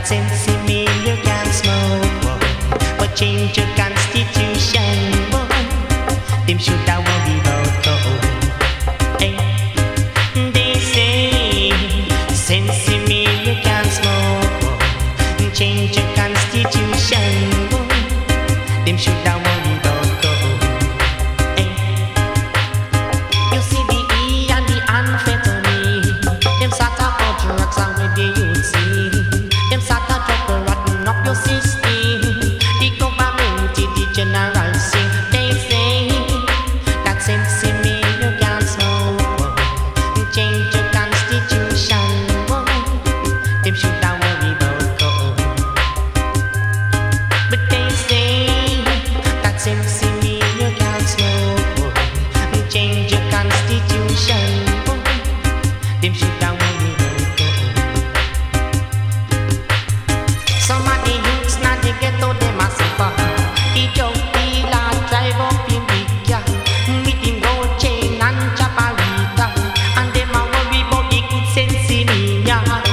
sense in me you can't smoke, boy. But change your constitution, boy. Them should have worry about gold. Hey, they say sense in me you can't smoke, boy. Change your constitution, boy. Them should have worry about gold. Hey, you see the E and the amphetamine, them sort of drugs and with the youth see. Them sort of trouble rotten up your system. The government, the general say, they say that sense in me you can't smoke, boy. Change your constitution, boy. Them should have worry about gold. But they say that sense in me you can't smoke, boy. Change your constitution, boy. Them should have worry about gold. Some of the youths now they get out them a suffer. The drug dealer drive up in big car with him gold chain and chopperita, and them a worry about the good sense in me, yeah.